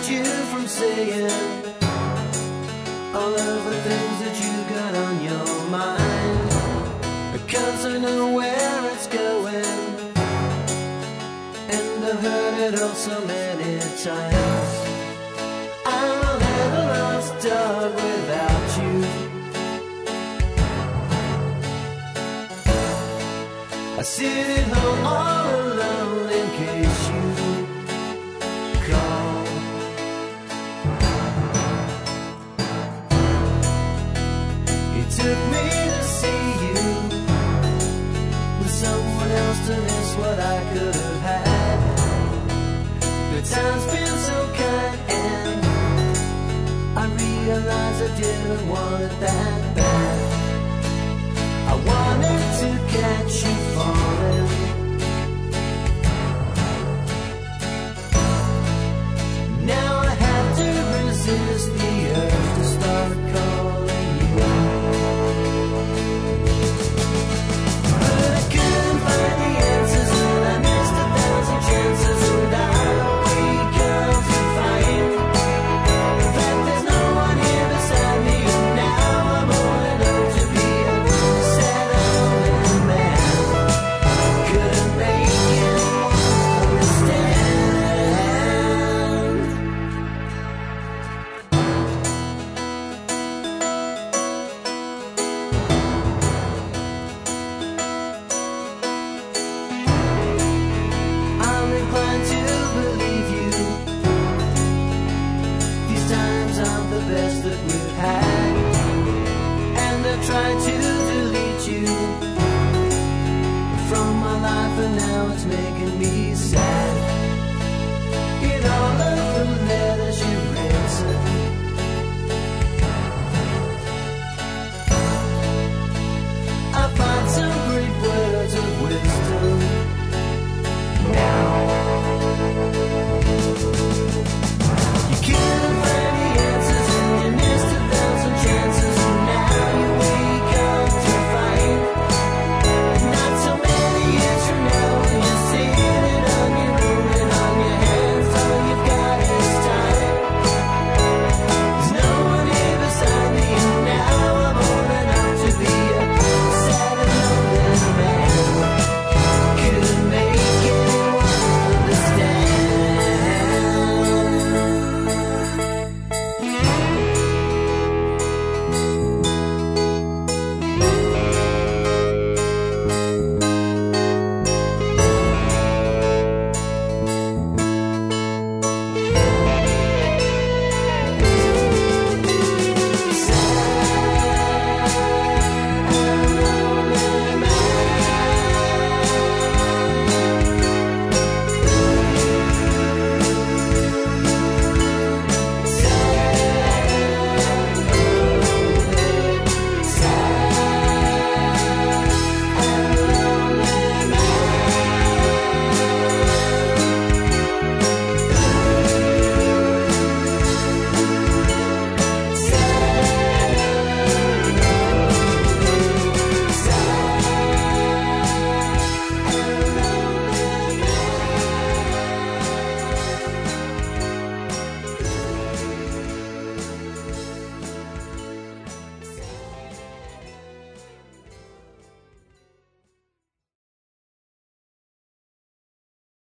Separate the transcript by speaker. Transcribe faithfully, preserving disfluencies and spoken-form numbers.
Speaker 1: stopped you from saying all of the things that you got on your mind, because I know where it's going, and I've heard it all so many times. I'm a little lost dog without you. I sit at home all alone in case you call. It took me to see you with someone else to miss what I could have had. The time's been so kind and I realized I didn't want it that bad. I wanted to catch you falling.